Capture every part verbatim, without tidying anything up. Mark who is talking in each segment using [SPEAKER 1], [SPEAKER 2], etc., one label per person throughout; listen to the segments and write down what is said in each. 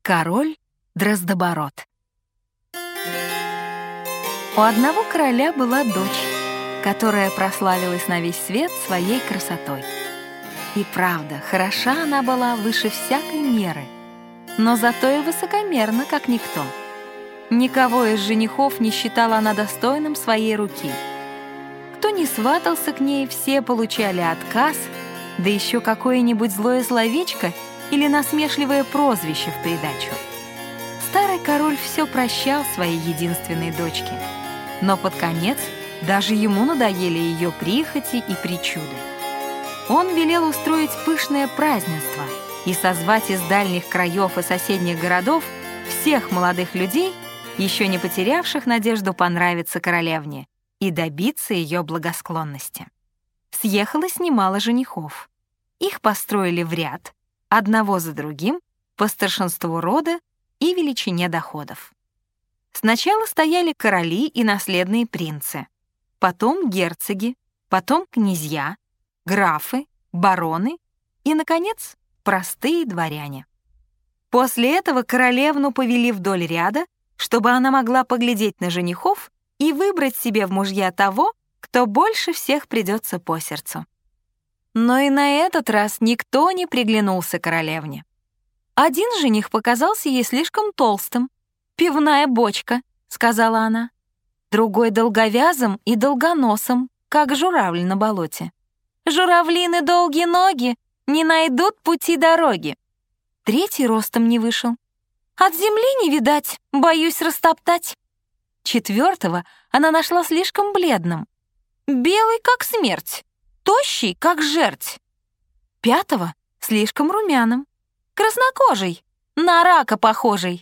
[SPEAKER 1] Король Дроздобород. У одного короля была дочь, которая прославилась на весь свет своей красотой. И правда, хороша она была выше всякой меры, но зато и высокомерна, как никто. Никого из женихов не считала она достойным своей руки. Кто не сватался к ней, все получали отказ, да еще какое-нибудь злое словечко или насмешливое прозвище в придачу. Старый король все прощал своей единственной дочке, но под конец даже ему надоели ее прихоти и причуды. Он велел устроить пышное празднество и созвать из дальних краев и соседних городов всех молодых людей, еще не потерявших надежду понравиться королевне и добиться ее благосклонности. Съехалось немало женихов. Их построили в ряд, одного за другим, по старшинству рода и величине доходов. Сначала стояли короли и наследные принцы, потом герцоги, потом князья, графы, бароны и, наконец, простые дворяне. После этого королевну повели вдоль ряда, чтобы она могла поглядеть на женихов и выбрать себе в мужья того, кто больше всех придется по сердцу. Но и на этот раз никто не приглянулся королевне. Один жених показался ей слишком толстым. «Пивная бочка», — сказала она. Другой — долговязым и долгоносым, как журавль на болоте. «Журавлины долгие ноги не найдут пути дороги». Третий ростом не вышел. «От земли не видать, боюсь растоптать». Четвертого она нашла слишком бледным. «Белый, как смерть, тощий, как жерть». Пятого — слишком румяным. «Краснокожий, на рака похожий».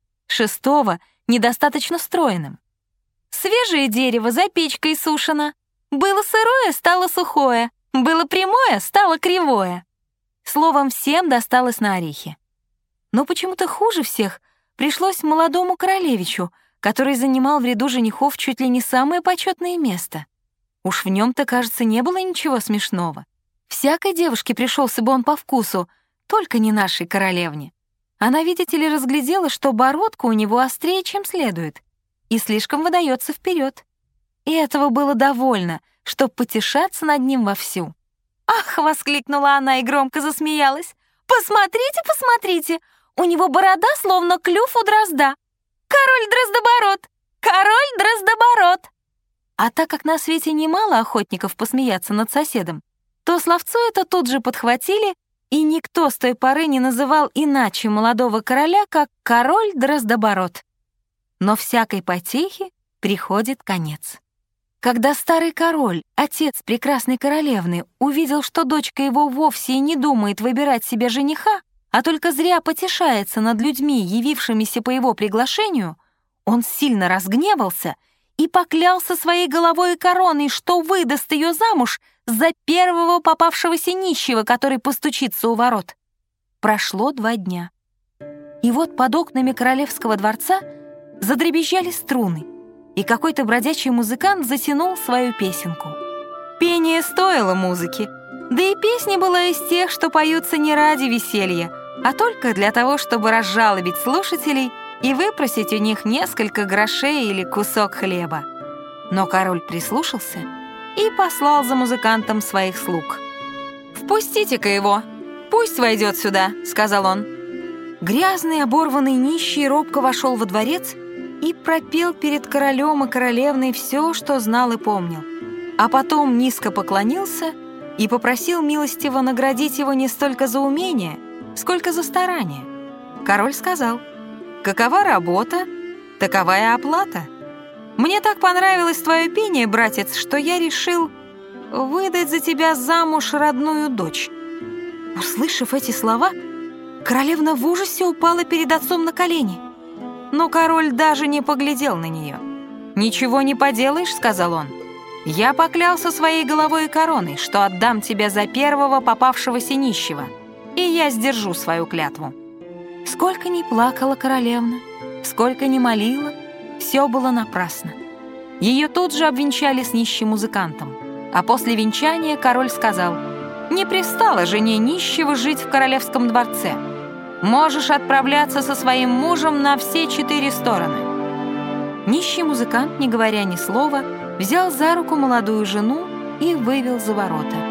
[SPEAKER 1] Шестого — недостаточно стройным. «Свежее дерево за печкой сушено. Было сырое, стало сухое. Было прямое, стало кривое». Словом, всем досталось на орехи. Но почему-то хуже всех пришлось молодому королевичу, который занимал в ряду женихов чуть ли не самое почетное место. Уж в нем-то, кажется, не было ничего смешного. Всякой девушке пришелся бы он по вкусу, только не нашей королевне. Она, видите ли, разглядела, что бородка у него острее, чем следует, и слишком выдается вперед. И этого было довольно, чтобы потешаться над ним вовсю. «Ах!» — воскликнула она и громко засмеялась. «Посмотрите, посмотрите! У него борода, словно клюв у дрозда! Король Дроздобород! Король Дроздобород!» А так как на свете немало охотников посмеяться над соседом, то словцо это тут же подхватили, и никто с той поры не называл иначе молодого короля, как король Дроздобород. Но всякой потехе приходит конец. Когда старый король, отец прекрасной королевны, увидел, что дочка его вовсе и не думает выбирать себе жениха, а только зря потешается над людьми, явившимися по его приглашению, он сильно разгневался и поклялся своей головой и короной, что выдаст ее замуж за первого попавшегося нищего, который постучится у ворот. Прошло два дня. И вот под окнами королевского дворца задребезжали струны, и какой-то бродячий музыкант затянул свою песенку. Пение стоило музыки, да и песня была из тех, что поются не ради веселья, а только для того, чтобы разжалобить слушателей и выпросить у них несколько грошей или кусок хлеба. Но король прислушался и послал за музыкантом своих слуг. «Впустите-ка его, пусть войдет сюда», — сказал он. Грязный, оборванный нищий робко вошел во дворец и пропел перед королем и королевной все, что знал и помнил, а потом низко поклонился и попросил милостиво наградить его не столько за умение, сколько за старание. Король сказал: «Какова работа, такова и оплата. Мне так понравилось твое пение, братец, что я решил выдать за тебя замуж родную дочь». Услышав эти слова, королевна в ужасе упала перед отцом на колени. Но король даже не поглядел на нее. «Ничего не поделаешь», — сказал он. «Я поклялся своей головой и короной, что отдам тебя за первого попавшегося нищего, и я сдержу свою клятву». Сколько ни плакала королевна, сколько ни молила, все было напрасно. Ее тут же обвенчали с нищим музыкантом, а после венчания король сказал: «Не пристало жене нищего жить в королевском дворце. Можешь отправляться со своим мужем на все четыре стороны». Нищий музыкант, не говоря ни слова, взял за руку молодую жену и вывел за ворота.